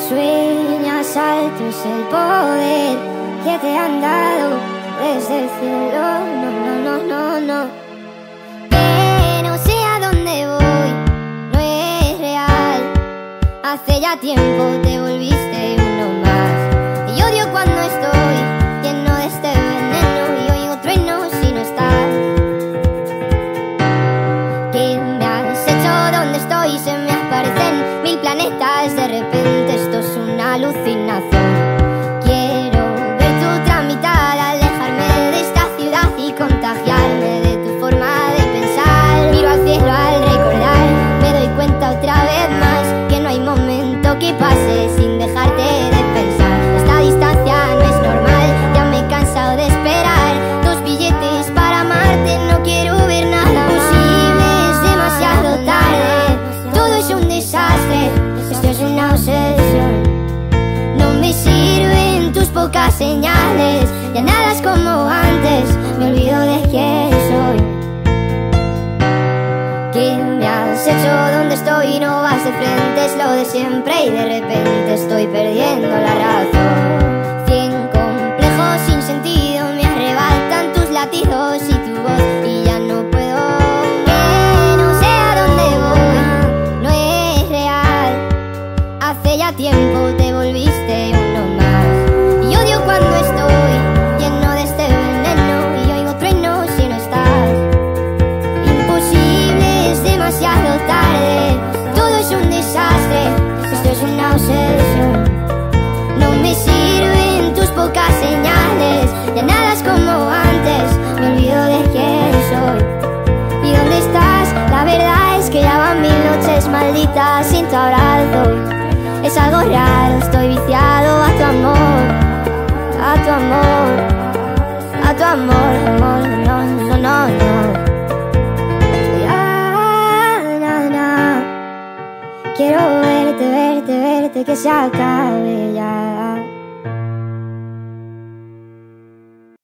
Sueñas alto es el poder que te han dado desde el cielo. No, no, no, no, no. Que no sé a dónde voy, no es real. Hace ya tiempo te volviste uno más. Y odio cuando estoy lleno de este veneno y oigo truenos si no estás. ¿Qué me has hecho? ¿Dónde estoy? Se me aparecen mil planetas de repente. Esto es una alucinación. Quiero ver tu tramitada, alejarme de esta ciudad y contagiarme de tu forma de pensar. Miro al cielo al recordar, me doy cuenta otra vez más que no hay momento que pase sin dejarte de pensar. Esta distancia no es normal, ya me he cansado de esperar. 2 billetes para amarte, no quiero ver nada posible, es demasiado tarde. Todo es un desastre, esto es una obsesión. No me sirven tus pocas señales, ya nada es como antes, me olvido de quién soy. ¿Qué me has hecho? ¿Dónde estoy? No vas de frente, es lo de siempre y de repente estoy perdiendo la razón. 100 complejos sin sentido me arrebatan tus latidos y tu voz y ya no puedo. Que no sé a dónde voy, no es real. Hace ya tiempo te volviste uno más. Y odio cuando estoy lleno de este veneno y oigo truenos si no estás. Imposible, es demasiado tarde. Todo es un desastre, esto es una obsesión. No me sirven tus pocas señales, ya nada es como antes, me olvido de quién soy. ¿Y dónde estás? La verdad es que ya van 1000 noches malditas sin tu abrazo. Es algo raro, estoy viciado a tu amor, a tu amor, a tu amor, amor, no, no, no, no. Ya, na, na. Quiero verte, verte, verte, que se acabe.